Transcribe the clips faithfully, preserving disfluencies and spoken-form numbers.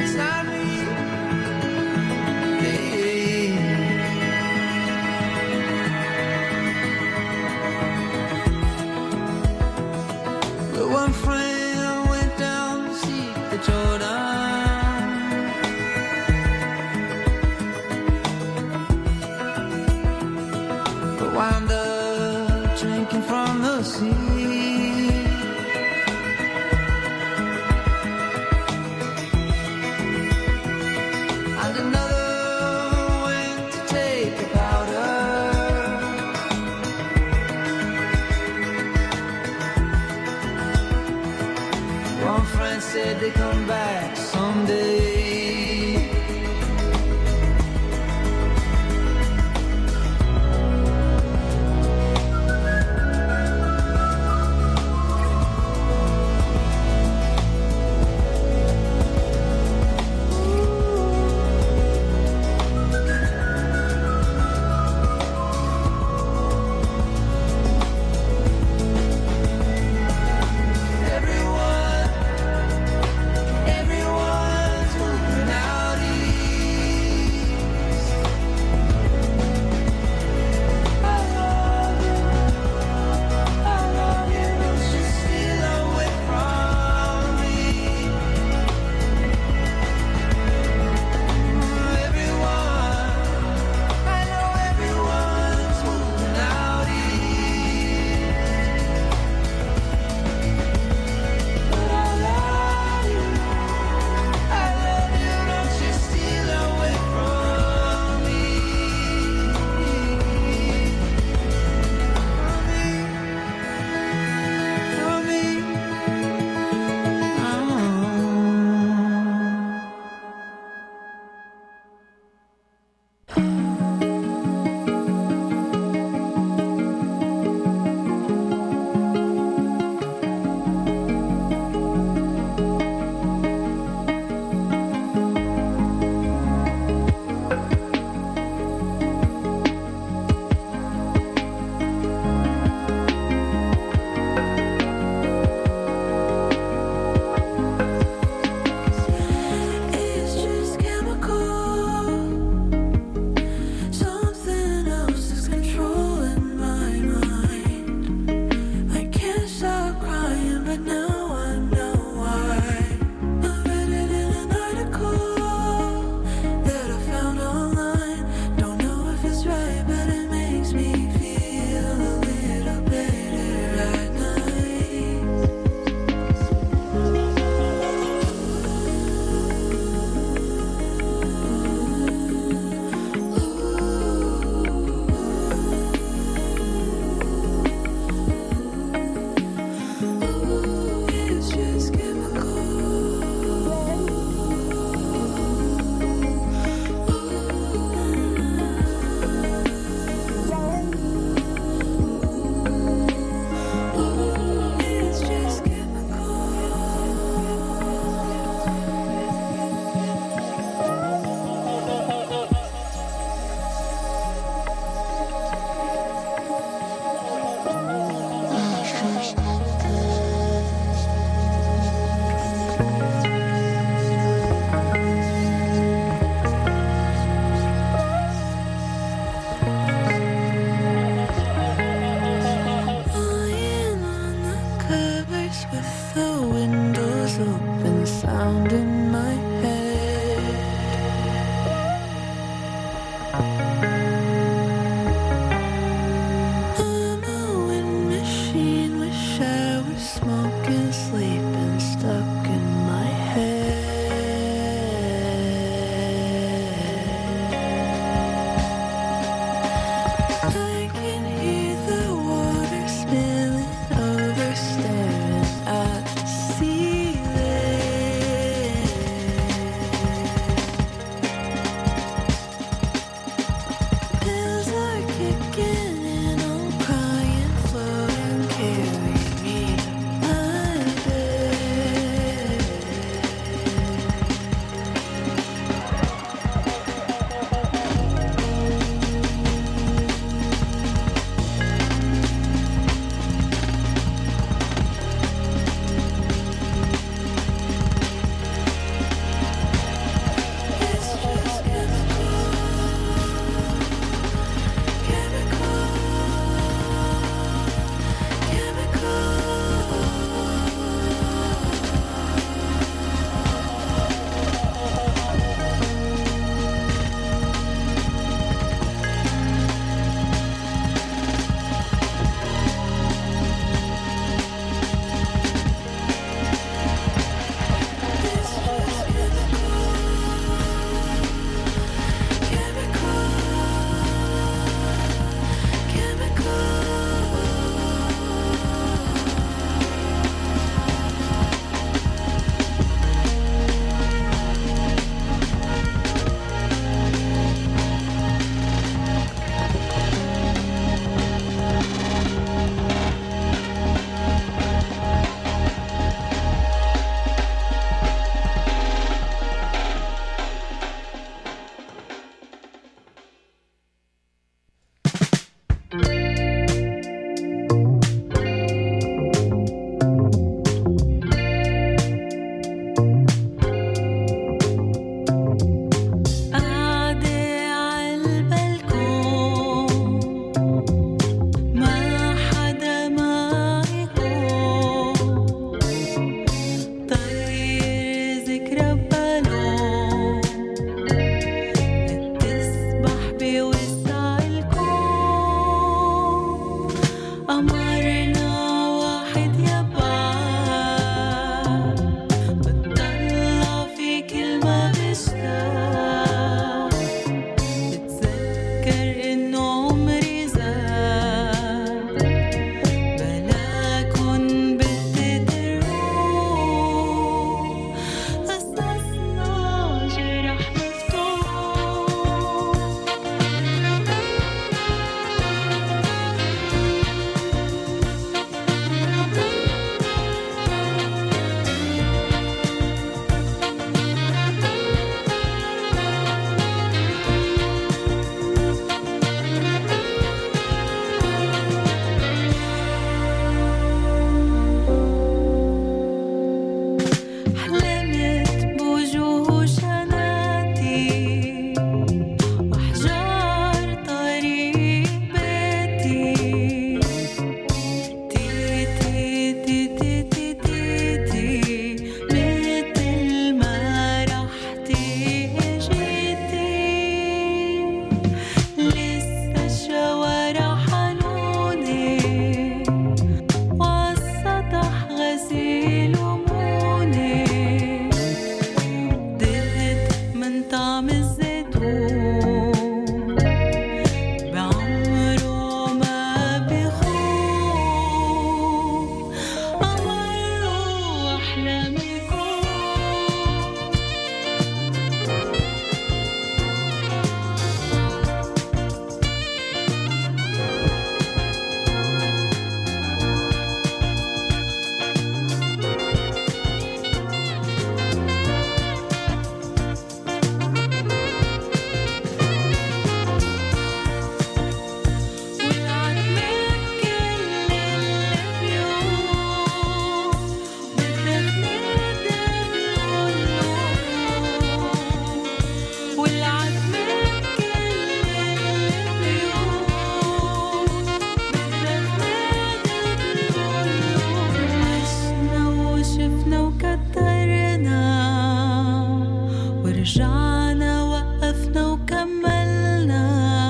Everyone ورجعنا وقفنا وكملنا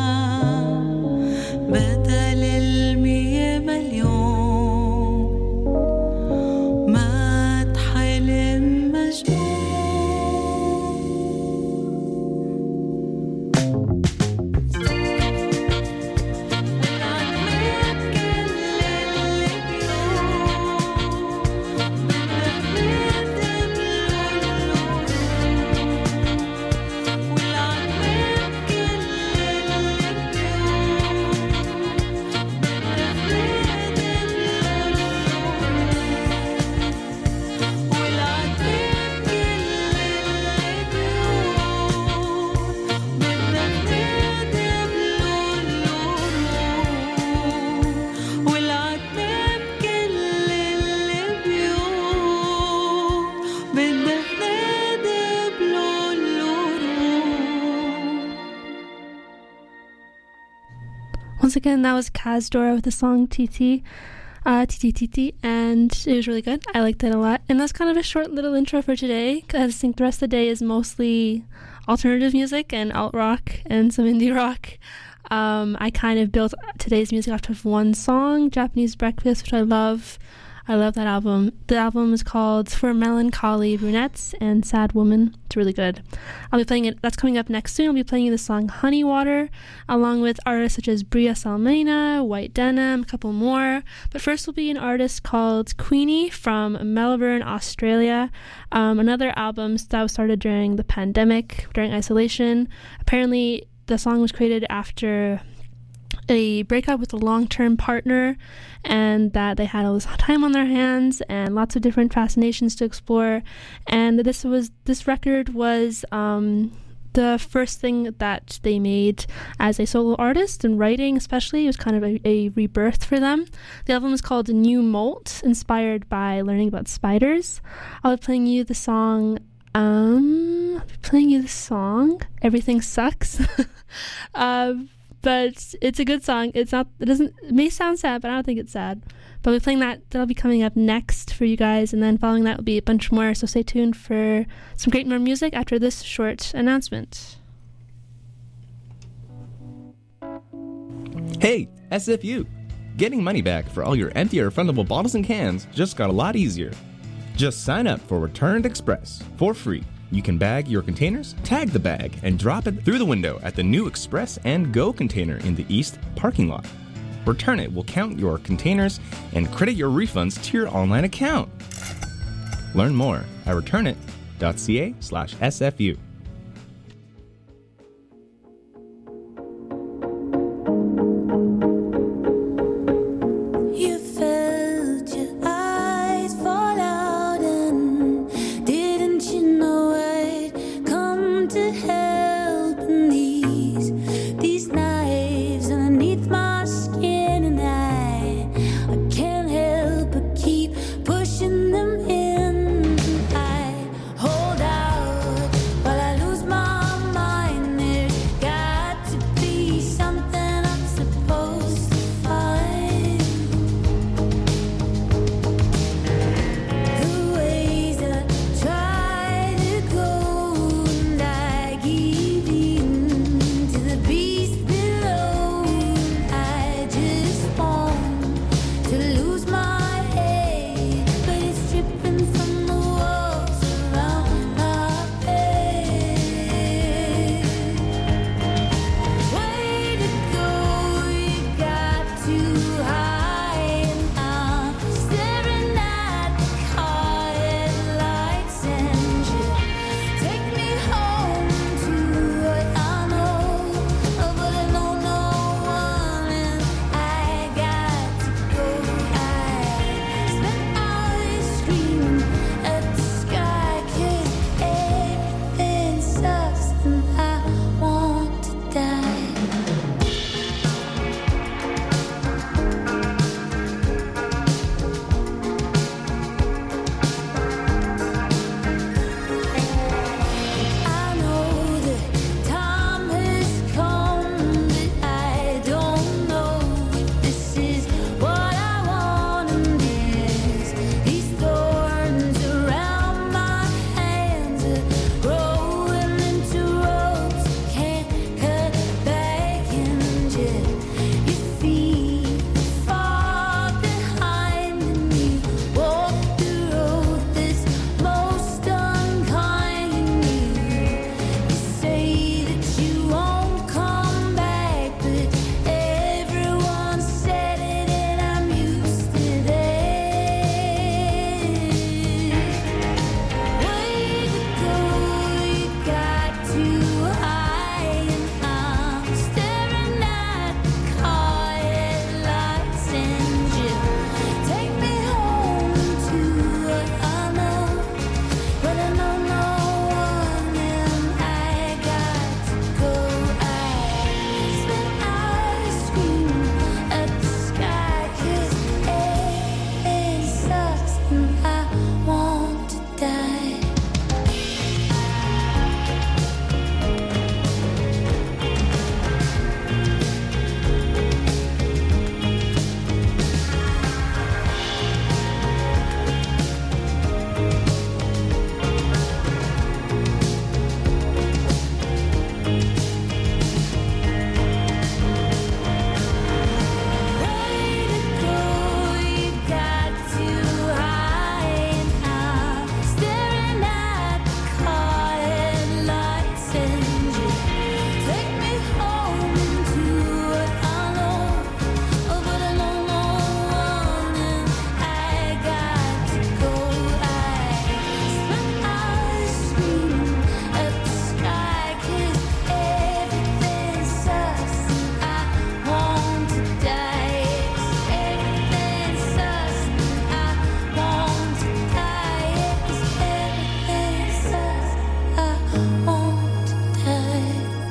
بدل المية مليون ما تحلم مجنون. Once again, that was Kazdora with the song T T, uh, T T T T, and it was really good. I liked it a lot. And that's kind of a short little intro for today, because I think the rest of the day is mostly alternative music and alt rock and some indie rock. Um, I kind of built today's music off of one song, Japanese Breakfast, which I love. I love that album. The album is called For Melancholy Brunettes and Sad Woman. It's really good. I'll be playing it. That's coming up next soon. I'll be playing you the song Honey Water, along with artists such as Bria Salmena, White Denim, a couple more. But first will be an artist called Queenie from Melbourne, Australia. Um, another album that was started during the pandemic, during isolation. Apparently, the song was created after a breakup with a long-term partner, and that they had all this time on their hands and lots of different fascinations to explore. And this was this record was um, the first thing that they made as a solo artist, and writing especially. It was kind of a, a rebirth for them. The album is called New Molt, inspired by learning about spiders. I'll be playing you the song um I'll be playing you the song Everything Sucks. um But it's a good song. It's not, it doesn't, it may sound sad, but I don't think it's sad. But we're playing that, that'll be coming up next for you guys. And then following that will be a bunch more. So stay tuned for some great more music after this short announcement. Hey, S F U! Getting money back for all your empty or refundable bottles and cans just got a lot easier. Just sign up for Returned Express for free. You can bag your containers, tag the bag, and drop it through the window at the new Express and Go container in the East parking lot. Return It will count your containers and credit your refunds to your online account. Learn more at returnit.ca slash SFU. Pushing them in, I hold out while won't die.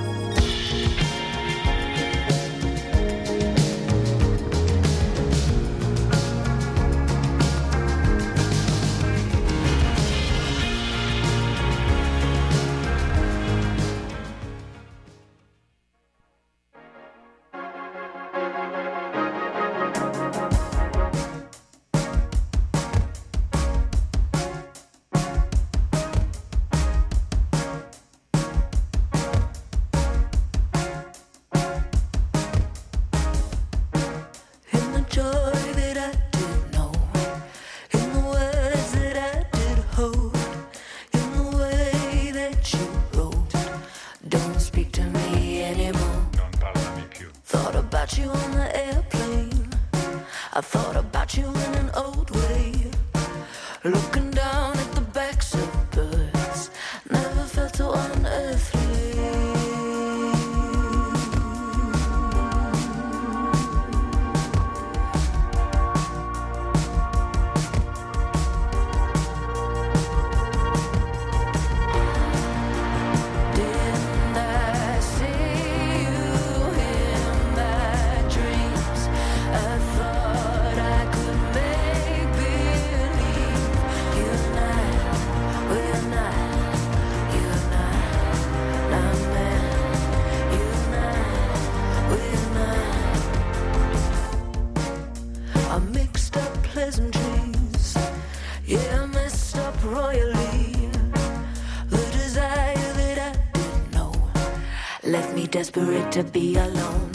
In the joy that I did know, in the words that I did hold, in the way that you wrote, don't speak to me anymore. Non parlami più. Thought about you on the airplane, I thought about you in an old way, looking down at the backs of birds, never felt so unearthly. Didn't I see you in my dreams? I thought I could make believe you and I, we're not, you and I, not man, you and I, we're not. I mixed up pleasantries, yeah, I messed up royally. The desire that I didn't know left me desperate to be alone.